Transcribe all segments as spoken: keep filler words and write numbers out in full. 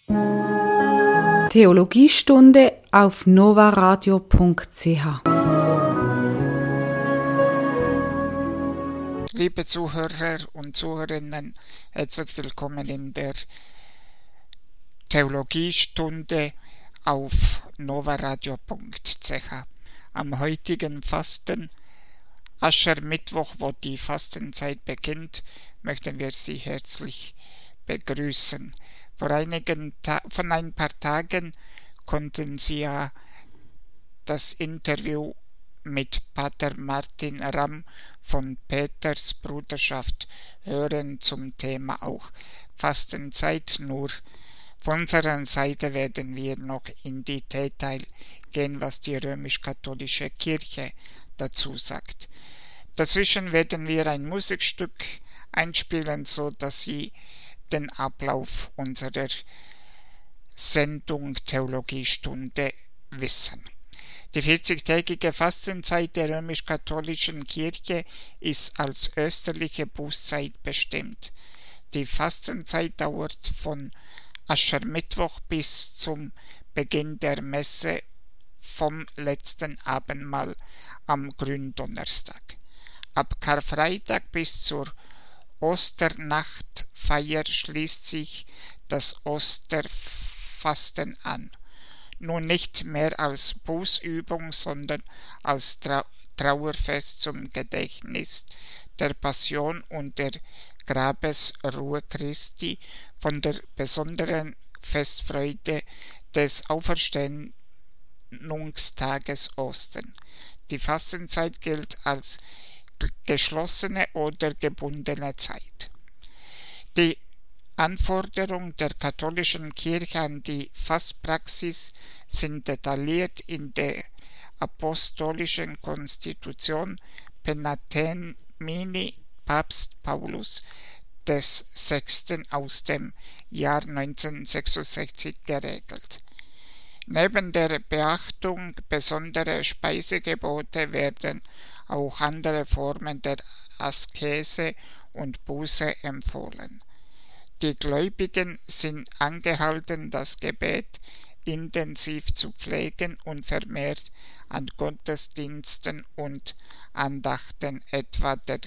Theologiestunde auf novaradio punkt c h. Liebe Zuhörer und Zuhörerinnen, herzlich willkommen in der Theologiestunde auf novaradio punkt c h. Am heutigen Fasten, Aschermittwoch, wo die Fastenzeit beginnt, möchten wir Sie herzlich begrüßen. Vor einigen Ta- von ein paar Tagen konnten Sie ja das Interview mit Pater Martin Ramm von Peters Bruderschaft hören zum Thema auch Fastenzeit. Nur von unserer Seite werden wir noch in die Detail gehen, was die römisch-katholische Kirche dazu sagt. Dazwischen werden wir ein Musikstück einspielen, so dass Sie den Ablauf unserer Sendung Theologiestunde wissen. Die vierzigtägige Fastenzeit der römisch-katholischen Kirche ist als österliche Bußzeit bestimmt. Die Fastenzeit dauert von Aschermittwoch bis zum Beginn der Messe vom letzten Abendmahl am Gründonnerstag. Ab Karfreitag bis zur Osternachtfeier schließt sich das Osterfasten an. Nun nicht mehr als Bußübung, sondern als Trau- Trauerfest zum Gedächtnis der Passion und der Grabesruhe Christi, von der besonderen Festfreude des Auferstehungstages Ostern. Die Fastenzeit gilt als geschlossene oder gebundene Zeit. Die Anforderungen der katholischen Kirche an die Fastpraxis sind detailliert in der apostolischen Konstitution Penatemini Papst Paulus des Sechsten aus dem Jahr neunzehnhundertsechsundsechzig geregelt. Neben der Beachtung besonderer Speisegebote werden auch andere Formen der Askese und Buße empfohlen. Die Gläubigen sind angehalten, das Gebet intensiv zu pflegen und vermehrt an Gottesdiensten und Andachten, etwa der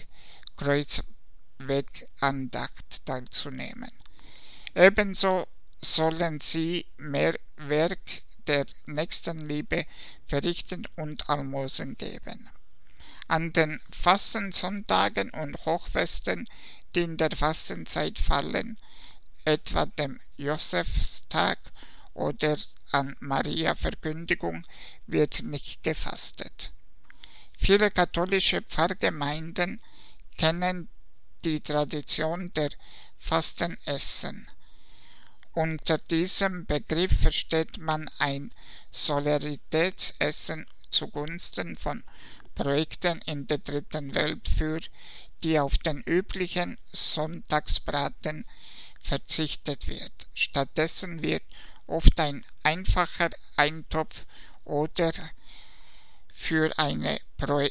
Kreuzwegandacht, teilzunehmen. Ebenso sollen sie mehr Werk der Nächstenliebe verrichten und Almosen geben. An den Fastensonntagen und Hochfesten, die in der Fastenzeit fallen, etwa dem Josefstag oder an Maria Verkündigung, wird nicht gefastet. Viele katholische Pfarrgemeinden kennen die Tradition der Fastenessen. Unter diesem Begriff versteht man ein Solidaritätsessen zugunsten von Projekten in der dritten Welt, für die auf den üblichen Sonntagsbraten verzichtet wird. Stattdessen wird oft ein einfacher Eintopf oder für eine Pro-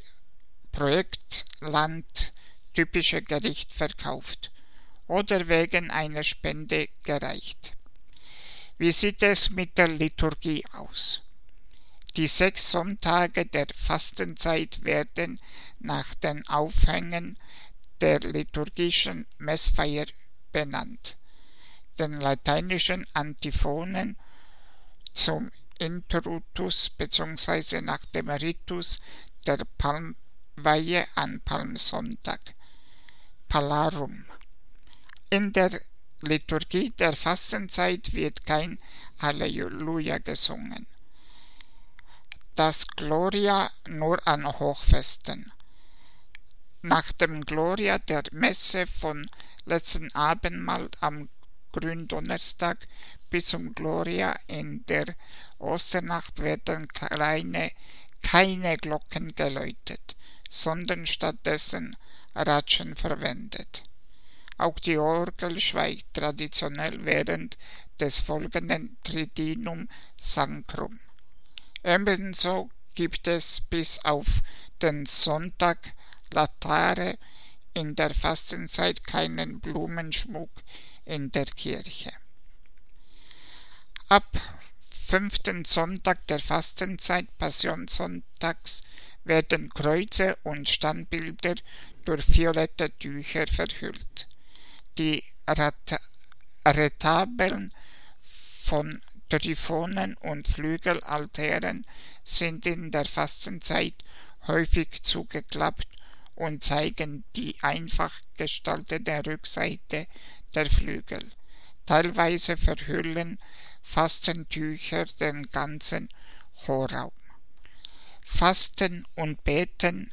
Projektland typische Gericht verkauft oder wegen einer Spende gereicht. Wie sieht es mit der Liturgie aus? Die sechs Sonntage der Fastenzeit werden nach den Aufhängen der liturgischen Messfeier benannt. Den lateinischen Antiphonen zum Introitus bzw. nach dem Ritus der Palmweihe an Palmsonntag, Palarum. In der Liturgie der Fastenzeit wird kein Halleluja gesungen. Das Gloria nur an Hochfesten. Nach dem Gloria der Messe von letzten Abendmahl am Gründonnerstag bis zum Gloria in der Osternacht werden kleine, keine Glocken geläutet, sondern stattdessen Ratschen verwendet. Auch die Orgel schweigt traditionell während des folgenden Triduum Sancrum. Ebenso gibt es bis auf den Sonntag Latare in der Fastenzeit keinen Blumenschmuck in der Kirche. fünften Sonntag der Fastenzeit, Passionssonntags, werden Kreuze und Standbilder durch violette Tücher verhüllt. Die Retabeln von Triphonen und Flügelaltären sind in der Fastenzeit häufig zugeklappt und zeigen die einfach gestaltete Rückseite der Flügel. Teilweise verhüllen Fastentücher den ganzen Chorraum. Fasten und Beten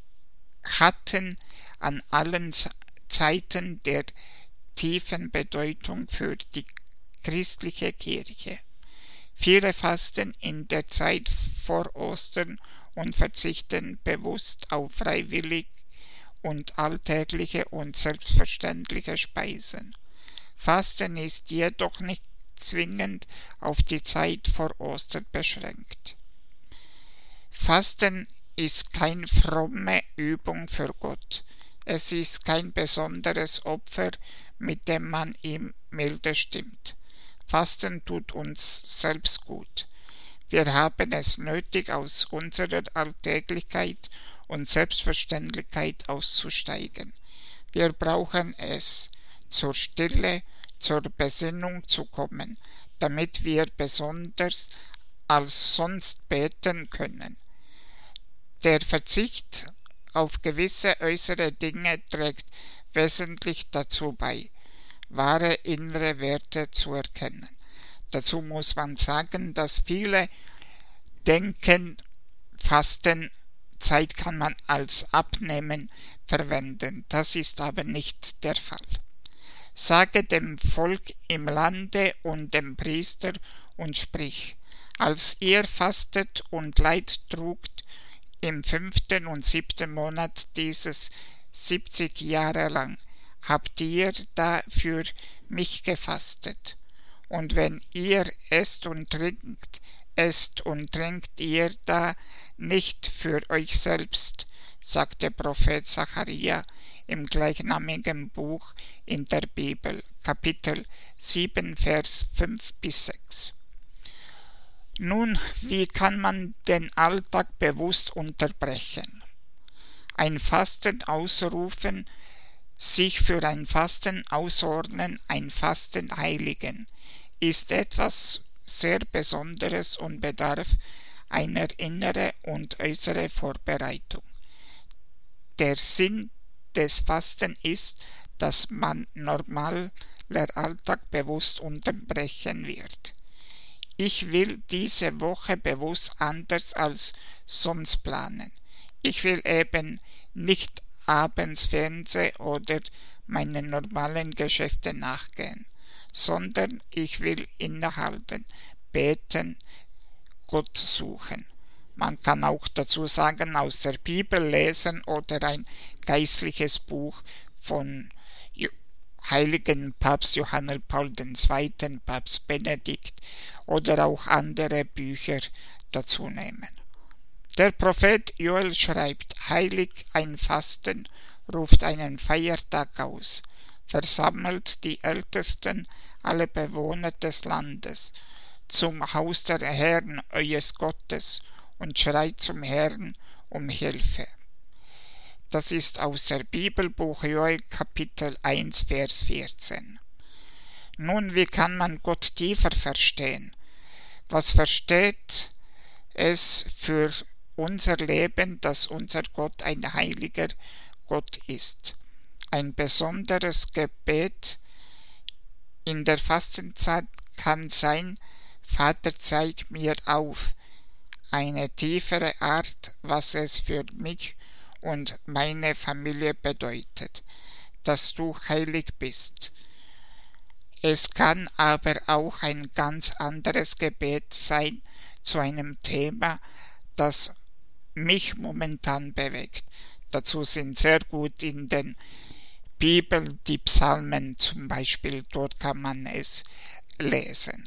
hatten an allen Zeiten der tiefen Bedeutung für die christliche Kirche. Viele fasten in der Zeit vor Ostern und verzichten bewusst auf freiwillig und alltägliche und selbstverständliche Speisen. Fasten ist jedoch nicht zwingend auf die Zeit vor Ostern beschränkt. Fasten ist keine fromme Übung für Gott. Es ist kein besonderes Opfer, mit dem man ihm milde stimmt. Fasten tut uns selbst gut. Wir haben es nötig, aus unserer Alltäglichkeit und Selbstverständlichkeit auszusteigen. Wir brauchen es, zur Stille, zur Besinnung zu kommen, damit wir besonders als sonst beten können. Der Verzicht auf gewisse äußere Dinge trägt wesentlich dazu bei, wahre innere Werte zu erkennen. Dazu muss man sagen, dass viele denken, Fastenzeit kann man als Abnehmen verwenden. Das ist aber nicht der Fall. Sage dem Volk im Lande und dem Priester und sprich: Als ihr fastet und Leid trugt im fünften und siebten Monat dieses siebzig Jahre lang, habt ihr da für mich gefastet. Und wenn ihr esst und trinkt, esst und trinkt ihr da nicht für euch selbst, sagt der Prophet Zacharia im gleichnamigen Buch in der Bibel, Kapitel sieben, Vers fünf bis sechs. Nun, wie kann man den Alltag bewusst unterbrechen? Ein Fasten ausrufen, sich für ein Fasten ausordnen, ein Fasten heiligen, ist etwas sehr Besonderes und bedarf einer inneren und äußeren Vorbereitung. Der Sinn des Fasten ist, dass man normaler Alltag bewusst unterbrechen wird. Ich will diese Woche bewusst anders als sonst planen. Ich will eben nicht abends Fernsehen oder meinen normalen Geschäften nachgehen, sondern ich will innehalten, beten, Gott suchen. Man kann auch dazu sagen, aus der Bibel lesen oder ein geistliches Buch von heiligen Papst Johannes Paul der Zweite., Papst Benedikt oder auch andere Bücher dazu nehmen. Der Prophet Joel schreibt: Heilig ein Fasten, ruft einen Feiertag aus, versammelt die Ältesten, alle Bewohner des Landes, zum Haus der Herrn, eures Gottes, und schreit zum Herrn um Hilfe. Das ist aus der Bibelbuch Joel, Kapitel eins, Vers vierzehn. Nun, wie kann man Gott tiefer verstehen? Was versteht es für unser Leben, dass unser Gott ein heiliger Gott ist? Ein besonderes Gebet in der Fastenzeit kann sein: Vater, zeig mir auf eine tiefere Art, was es für mich und meine Familie bedeutet, dass du heilig bist. Es kann aber auch ein ganz anderes Gebet sein zu einem Thema, das mich momentan bewegt. Dazu sind sehr gut in den Bibel die Psalmen zum Beispiel, dort kann man es lesen.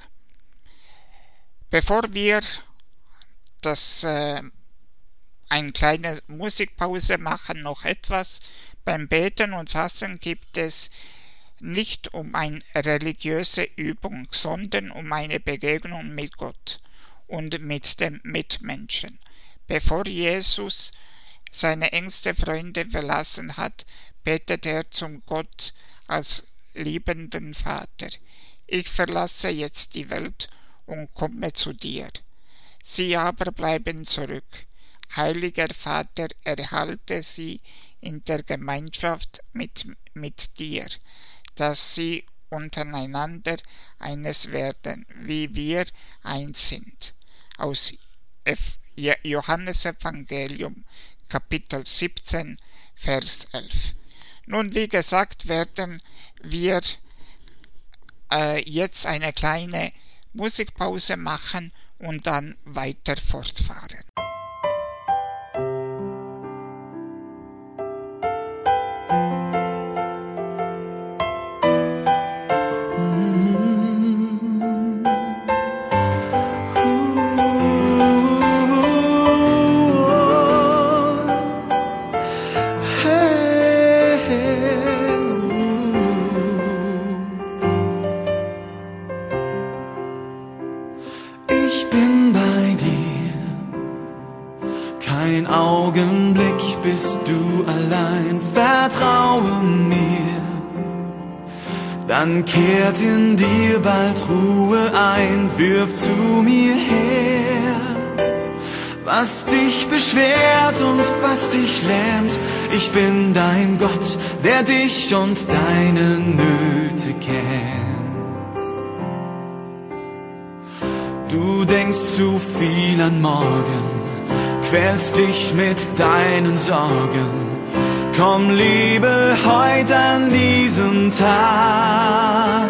Bevor wir das äh, eine kleine Musikpause machen, noch etwas. Beim Beten und Fasten gibt es nicht um eine religiöse Übung, sondern um eine Begegnung mit Gott und mit dem Mitmenschen. Bevor Jesus seine engsten Freunde verlassen hat, betet er zum Gott als liebenden Vater: Ich verlasse jetzt die Welt und komme zu dir. Sie aber bleiben zurück. Heiliger Vater, erhalte sie in der Gemeinschaft mit, mit dir, dass sie untereinander eines werden, wie wir eins sind. Aus Johannesevangelium, Kapitel siebzehn, Vers elf. Nun, wie gesagt, werden wir äh, jetzt eine kleine Musikpause machen und dann weiter fortfahren. Dann kehrt in dir bald Ruhe ein, wirf zu mir her, was dich beschwert und was dich lähmt. Ich bin dein Gott, der dich und deine Nöte kennt. Du denkst zu viel an morgen, quälst dich mit deinen Sorgen. Komm, lebe heute an diesem Tag.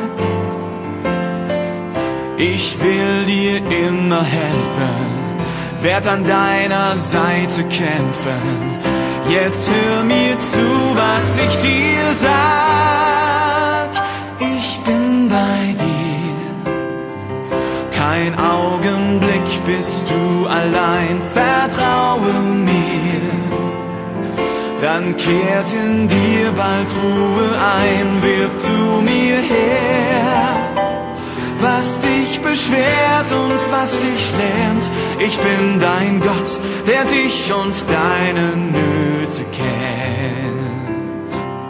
Ich will dir immer helfen, werd an deiner Seite kämpfen. Jetzt hör mir zu, was ich dir sag. Ich bin bei dir, kein Augenblick bist du allein. Vertraue mir, dann kehrt in dir bald Ruhe ein. Wirf zu mir her, was dich beschwert und was dich lähmt. Ich bin dein Gott, der dich und deine Nöte kennt.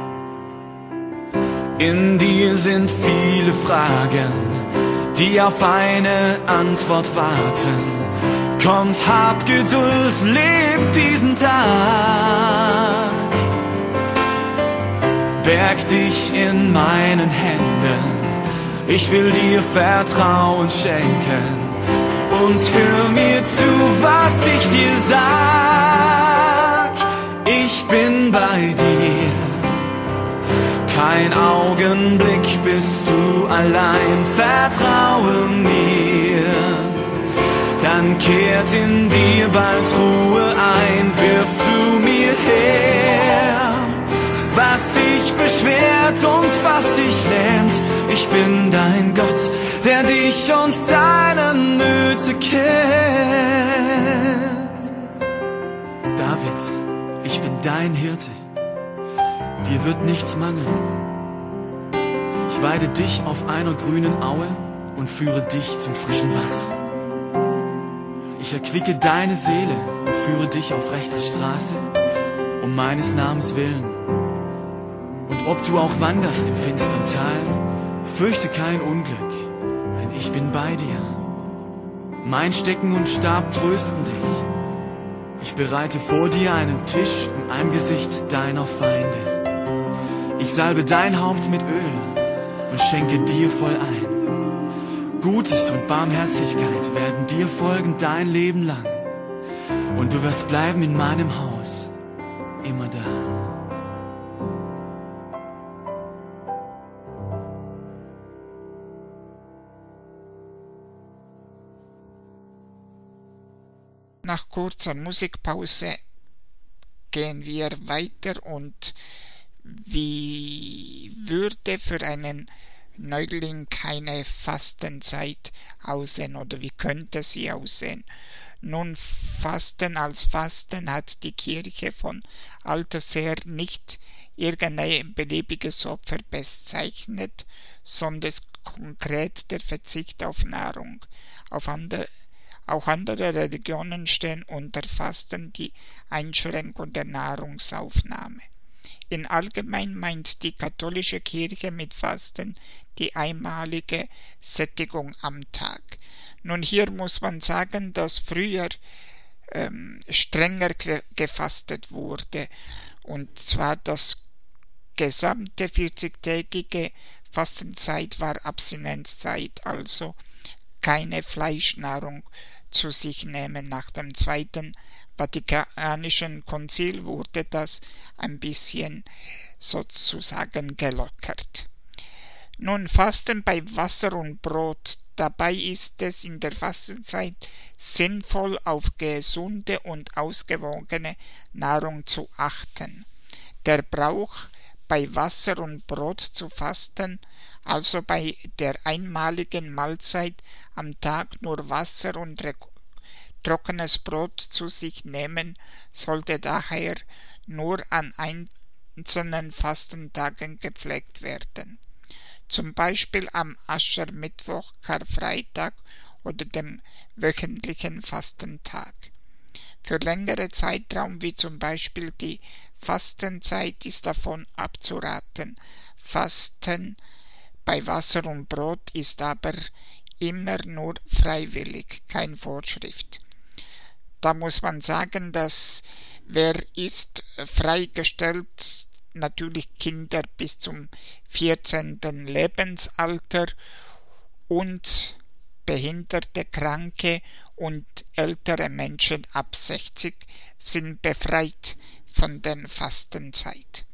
In dir sind viele Fragen, die auf eine Antwort warten. Komm, hab Geduld, leb diesen Tag. Berg dich in meinen Händen, ich will dir Vertrauen schenken. Und hör mir zu, was ich dir sag. Ich bin bei dir, kein Augenblick bist du allein. Vertraue mir, dann kehrt in dir bald Ruhe ein. Wirf zu mir her, was dich beschwert und was dich lähmt. Ich bin dein Gott, der dich und deine Nöte kennt. David, ich bin dein Hirte, dir wird nichts mangeln. Ich weide dich auf einer grünen Aue und führe dich zum frischen Wasser. Ich erquicke deine Seele und führe dich auf rechter Straße, um meines Namens willen. Und ob du auch wanderst im finstern Tal, fürchte kein Unglück, denn ich bin bei dir. Mein Stecken und Stab trösten dich. Ich bereite vor dir einen Tisch im Angesicht deiner Feinde. Ich salbe dein Haupt mit Öl und schenke dir voll ein. Gutes und Barmherzigkeit werden dir folgen dein Leben lang. Und du wirst bleiben in meinem Haus, immer da. Nach kurzer Musikpause gehen wir weiter und wie würde für einen Neuling keine Fastenzeit aussehen oder wie könnte sie aussehen? Nun, Fasten als Fasten hat die Kirche von alters her nicht irgendein beliebiges Opfer bezeichnet, sondern konkret der Verzicht auf Nahrung. Auf andere, auch andere Religionen stehen unter Fasten die Einschränkung der Nahrungsaufnahme. In allgemein meint die katholische Kirche mit Fasten die einmalige Sättigung am Tag. Nun, hier muss man sagen, dass früher ähm, strenger ge- gefastet wurde, und zwar das gesamte vierzigtägige Fastenzeit war Abstinenzzeit, also keine Fleischnahrung zu sich nehmen. Nach dem Zweiten Vatikanischen Konzil wurde das ein bisschen sozusagen gelockert. Nun, Fasten bei Wasser und Brot. Dabei ist es in der Fastenzeit sinnvoll, auf gesunde und ausgewogene Nahrung zu achten. Der Brauch, bei Wasser und Brot zu fasten, also bei der einmaligen Mahlzeit am Tag nur Wasser und trockenes Brot zu sich nehmen, sollte daher nur an einzelnen Fastentagen gepflegt werden. Zum Beispiel am Aschermittwoch, Karfreitag oder dem wöchentlichen Fastentag. Für längere Zeitraum, wie zum Beispiel die Fastenzeit, ist davon abzuraten. Fasten bei Wasser und Brot ist aber immer nur freiwillig, keine Vorschrift. Da muss man sagen, dass wer ist freigestellt, natürlich Kinder bis zum vierzehnten Lebensalter und Behinderte, Kranke und ältere Menschen ab sechzig sind befreit von der Fastenzeit.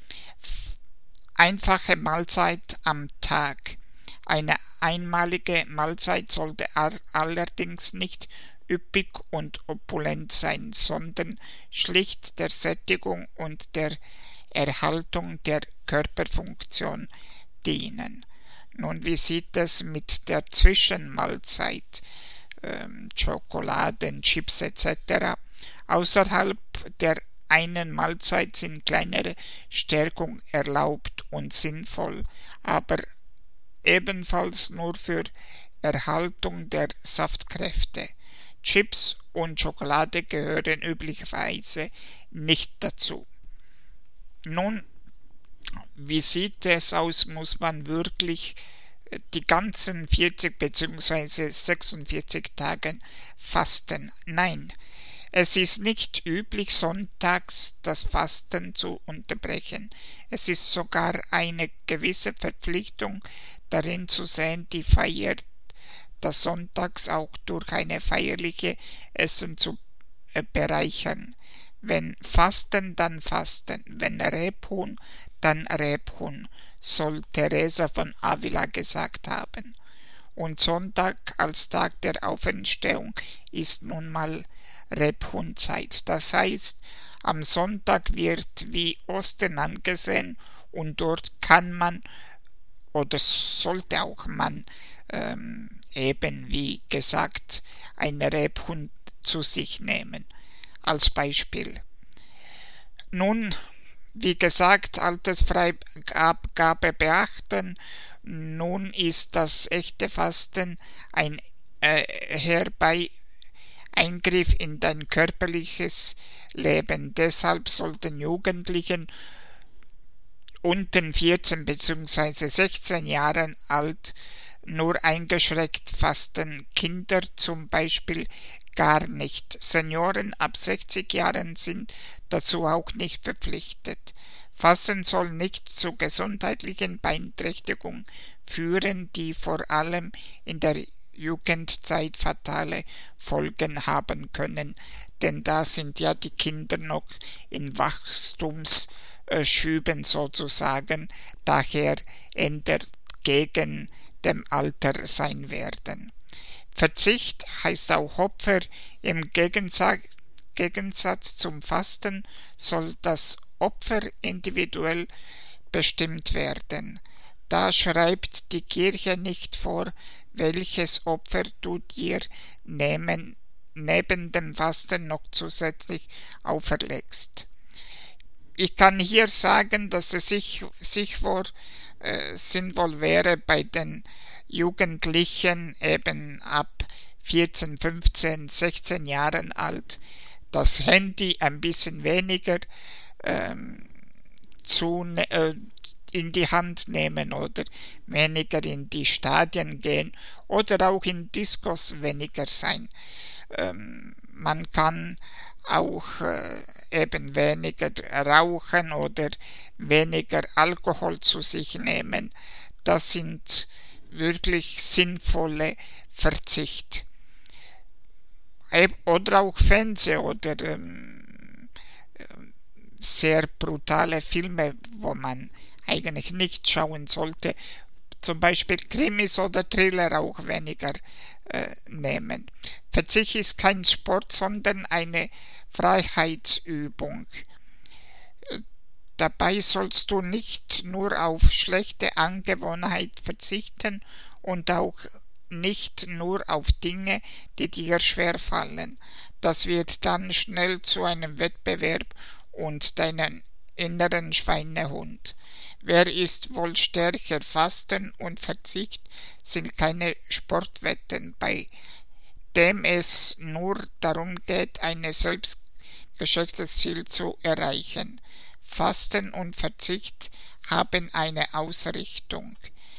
Einfache Mahlzeit am Tag. Eine einmalige Mahlzeit sollte allerdings nicht üppig und opulent sein, sondern schlicht der Sättigung und der Erhaltung der Körperfunktion dienen. Nun, wie sieht es mit der Zwischenmahlzeit, ähm, Schokoladen, Chips et cetera? Außerhalb der einen Mahlzeit sind kleinere Stärkung erlaubt und sinnvoll, aber ebenfalls nur für Erhaltung der Saftkräfte. Chips und Schokolade gehören üblicherweise nicht dazu. Nun, wie sieht es aus? Muss man wirklich die ganzen vierzig bzw. sechsundvierzig Tage fasten? Nein, es ist nicht üblich, sonntags das Fasten zu unterbrechen. Es ist sogar eine gewisse Verpflichtung darin zu sehen, die Feier des Sonntags auch durch eine feierliche Essen zu äh, bereichern. Wenn Fasten, dann Fasten. Wenn Rebhuhn, dann Rebhuhn, soll Teresa von Avila gesagt haben. Und Sonntag als Tag der Auferstehung ist nun mal Rebhuhnzeit. Das heißt, am Sonntag wird wie Osten angesehen und dort kann man oder sollte auch man ähm, eben wie gesagt ein Rebhuhn zu sich nehmen. Als Beispiel. Nun, wie gesagt, Altersfreigabe beachten. Nun ist das echte Fasten ein äh, herbei Eingriff in dein körperliches Leben. Deshalb sollten Jugendlichen unter vierzehn bzw. sechzehn Jahren alt nur eingeschränkt fasten, Kinder zum Beispiel gar nicht. Senioren ab sechzig Jahren sind dazu auch nicht verpflichtet. Fasten soll nicht zu gesundheitlichen Beeinträchtigungen führen, die vor allem in der Jugendzeit fatale Folgen haben können, denn da sind ja die Kinder noch in Wachstumsschüben sozusagen, daher ändert gegen dem Alter sein werden. Verzicht heißt auch Opfer. Im Gegensatz, Gegensatz zum Fasten soll das Opfer individuell bestimmt werden. Da schreibt die Kirche nicht vor, welches Opfer du dir nehmen, neben dem Fasten noch zusätzlich auferlegst. ich kann hier sagen, dass es sich, sich wohl, äh, sinnvoll wäre, bei den Jugendlichen eben ab vierzehn, fünfzehn, sechzehn Jahren alt, das Handy ein bisschen weniger ähm, zu, äh, in die Hand nehmen oder weniger in die Stadien gehen oder auch in Diskos weniger sein. Ähm, man kann auch äh, eben weniger rauchen oder weniger Alkohol zu sich nehmen. Das sind wirklich sinnvolle Verzicht. Oder auch Fernseh oder ähm, sehr brutale Filme, wo man eigentlich nicht schauen sollte. Zum Beispiel Krimis oder Thriller auch weniger äh, nehmen. Verzicht ist kein Sport, sondern eine Freiheitsübung. Dabei sollst du nicht nur auf schlechte Angewohnheit verzichten und auch nicht nur auf Dinge, die dir schwerfallen. Das wird dann schnell zu einem Wettbewerb und deinen inneren Schweinehund. Wer ist wohl stärker? Fasten und Verzicht sind keine Sportwetten, bei dem es nur darum geht, ein selbstgeschätztes Ziel zu erreichen. Fasten und Verzicht haben eine Ausrichtung.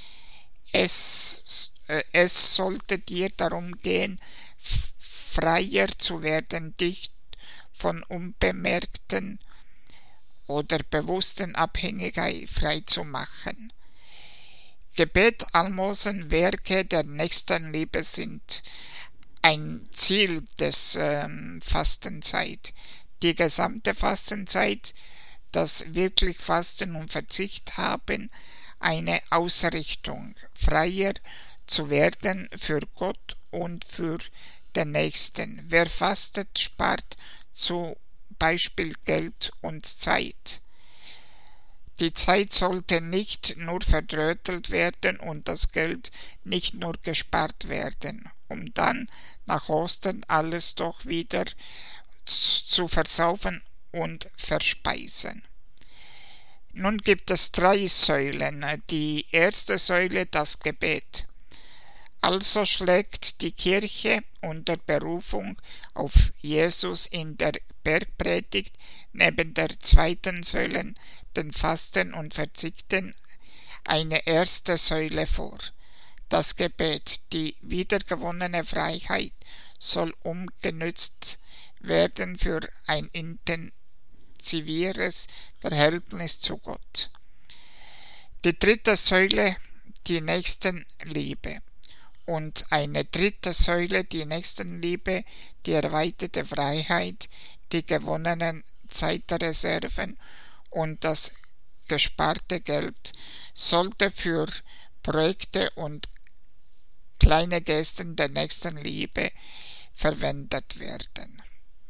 Es, äh, es sollte dir darum gehen, f- freier zu werden, dich von unbemerkten oder bewussten Abhängigkeit frei zu machen. Gebet, Almosen, Werke der Nächstenliebe sind ein Ziel des ähm, Fastenzeit. Die gesamte Fastenzeit, das wirklich Fasten und Verzicht haben, eine Ausrichtung, freier zu werden für Gott und für den Nächsten. Wer fastet, spart zum Beispiel Geld und Zeit. Die Zeit sollte nicht nur verdrötelt werden und das Geld nicht nur gespart werden, um dann nach Ostern alles doch wieder zu versaufen und verspeisen. Nun gibt es drei Säulen. Die erste Säule, das Gebet. Also schlägt die Kirche unter Berufung auf Jesus in der Bergpredigt neben der zweiten Säule, den Fasten und Verzichten, eine erste Säule vor. Das Gebet, die wiedergewonnene Freiheit, soll umgenützt werden für ein intensiveres Verhältnis zu Gott. Die dritte Säule, die Nächstenliebe. Und eine dritte Säule, die Nächstenliebe, die erweiterte Freiheit, die gewonnenen Zeitreserven und das gesparte Geld, sollte für Projekte und kleine Gesten der Nächstenliebe verwendet werden.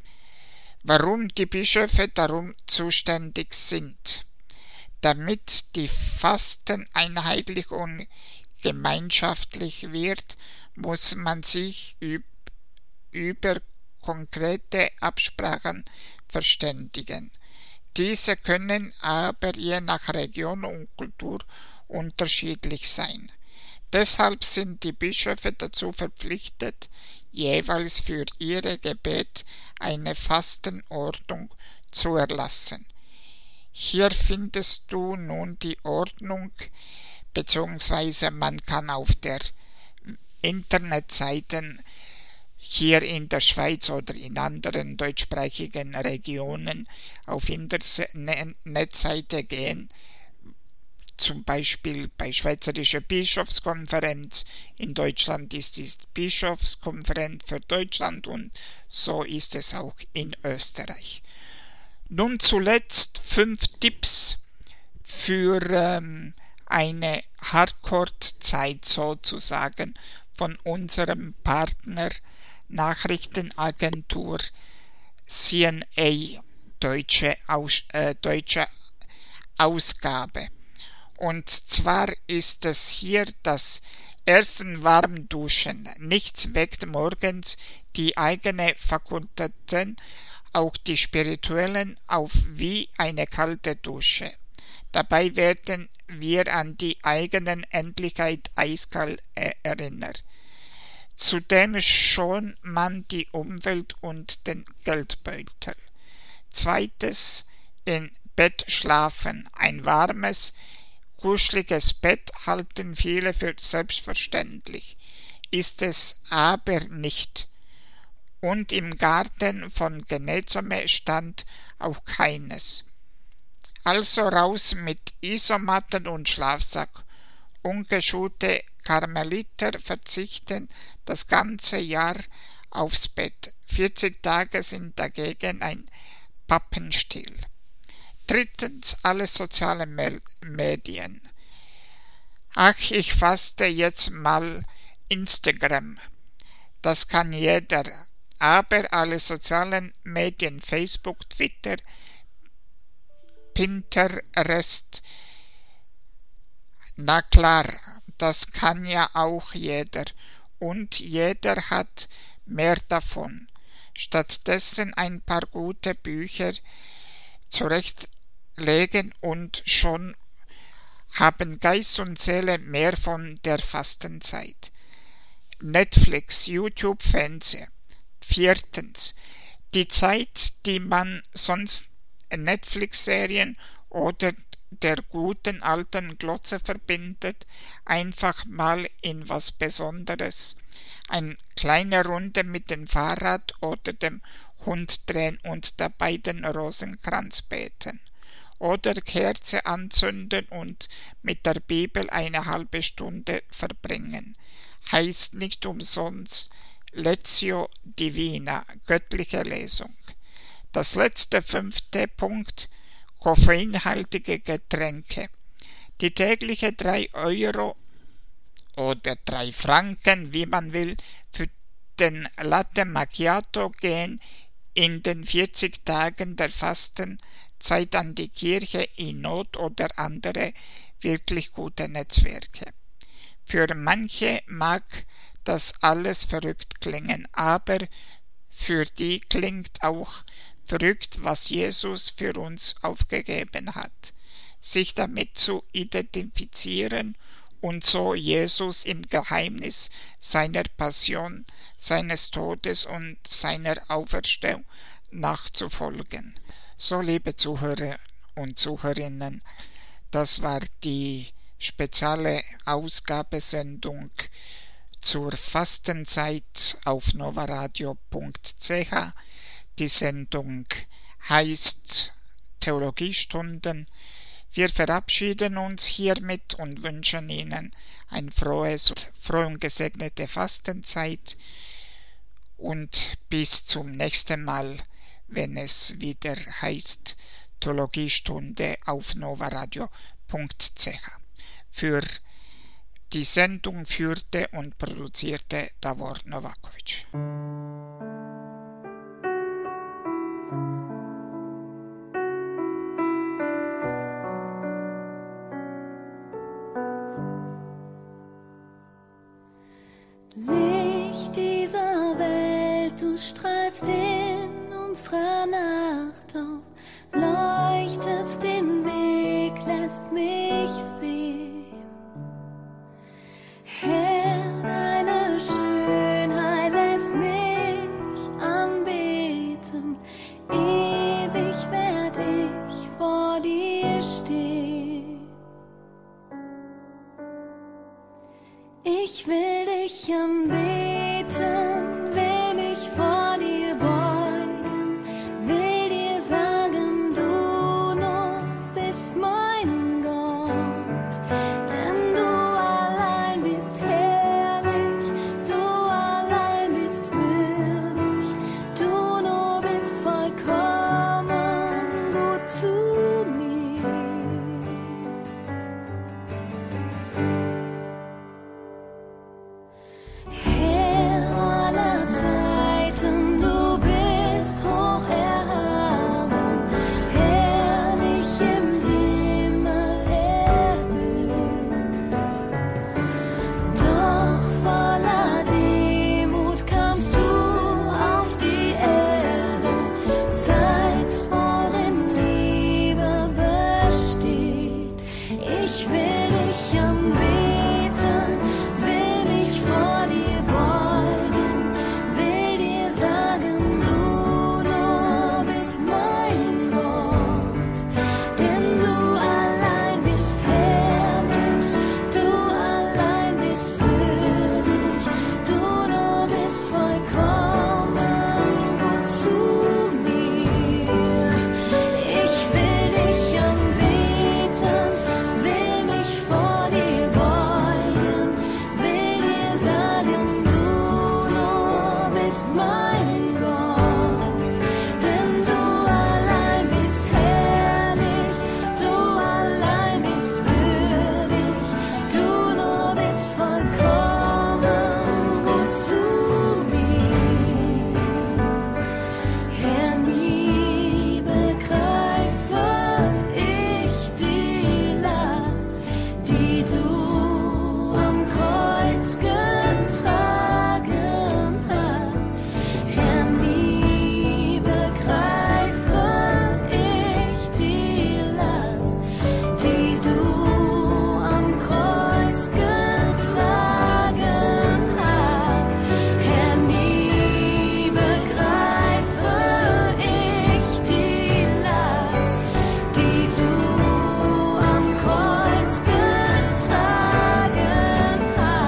Warum die Bischöfe darum zuständig sind? Damit die Fasten einheitlich und gemeinschaftlich wird, muss man sich über konkrete Absprachen verständigen. Diese können aber je nach Region und Kultur unterschiedlich sein. Deshalb sind die Bischöfe dazu verpflichtet, jeweils für ihre Gebet eine Fastenordnung zu erlassen. Hier findest du nun die Ordnung, beziehungsweise man kann auf der Internetseite hier in der Schweiz oder in anderen deutschsprachigen Regionen auf Internetseite gehen, zum Beispiel bei Schweizerischer Bischofskonferenz. In Deutschland ist die Bischofskonferenz für Deutschland und so ist es auch in Österreich. Nun zuletzt fünf Tipps für ähm, eine Hardcore-Zeit sozusagen von unserem Partner Nachrichtenagentur C N A deutsche, Aus, äh, deutsche Ausgabe. Und zwar ist es hier das erste Warmduschen. Nichts weckt morgens die eigene Fakultäten auch die spirituellen auf wie eine kalte Dusche. Dabei werden wir an die eigenen Endlichkeit eiskalt erinnert. Zudem schont man die Umwelt und den Geldbeutel. Zweites, im Bett schlafen. Ein warmes, kuscheliges Bett halten viele für selbstverständlich, ist es aber nicht. Und im Garten von Genezareth stand auch keines. Also raus mit Isomatten und Schlafsack. Ungeschulte Karmeliter verzichten das ganze Jahr aufs Bett. vierzig Tage sind dagegen ein Pappenstiel. Drittens, alle sozialen Medien. Ach, ich faste jetzt mal Instagram. Das kann jeder. Aber alle sozialen Medien, Facebook, Twitter, Pinterest, na klar, das kann ja auch jeder. Und jeder hat mehr davon. Stattdessen ein paar gute Bücher zurechtlegen und schon haben Geist und Seele mehr von der Fastenzeit. Netflix, YouTube, Fernsehen. Viertens, die Zeit, die man sonst Netflix-Serien oder der guten alten Glotze verbindet, einfach mal in was Besonderes. Eine kleine Runde mit dem Fahrrad oder dem Hund drehen und dabei den Rosenkranz beten. Oder Kerze anzünden und mit der Bibel eine halbe Stunde verbringen. Heißt nicht umsonst Lectio Divina, göttliche Lesung. Das letzte fünfte Punkt, koffeinhaltige Getränke. Die tägliche drei Euro oder drei Franken, wie man will, für den Latte Macchiato gehen in den vierzig Tagen der Fastenzeit an die Kirche in Not oder andere wirklich gute Netzwerke. Für manche mag das alles verrückt klingen, aber für die klingt auch verrückt, was Jesus für uns aufgegeben hat, sich damit zu identifizieren und so Jesus im Geheimnis seiner Passion, seines Todes und seiner Auferstehung nachzufolgen. So, liebe Zuhörer und Zuhörerinnen, das war die spezielle Ausgabesendung zur Fastenzeit auf novaradio punkt c h. Die Sendung heißt Theologiestunden. Wir verabschieden uns hiermit und wünschen Ihnen eine frohe, frohe und gesegnete Fastenzeit und bis zum nächsten Mal, wenn es wieder heißt Theologiestunde auf novaradio punkt c h. Für die Sendung führte und produzierte Davor Novakovic. Licht dieser Welt, du strahlst in unserer Nacht auf, leuchtest den Weg, lässt mich sehen. Herr, deine Schönheit lässt mich anbeten, ewig werd ich vor dir stehen. Ich will dich anbeten, will mich vor dir beugen, will dir mein Gott, denn du allein bist herrlich, du allein bist würdig, du nur bist vollkommen gut zu mir. Herr, nie begreife ich die Last, die du am Kreuz getragen hast. Herr, nie begreife ich die Last, die du am Kreuz getragen hast. Herr, nie begreife ich die Last, die du am Kreuz getragen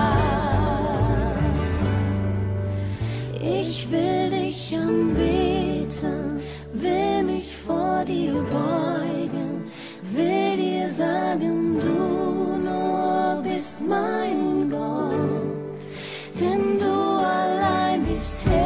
hast. Ich will dich anbeten, will mich vor dir beugen, will dir sagen, du nur bist mein Gott, denn du allein bist Herr.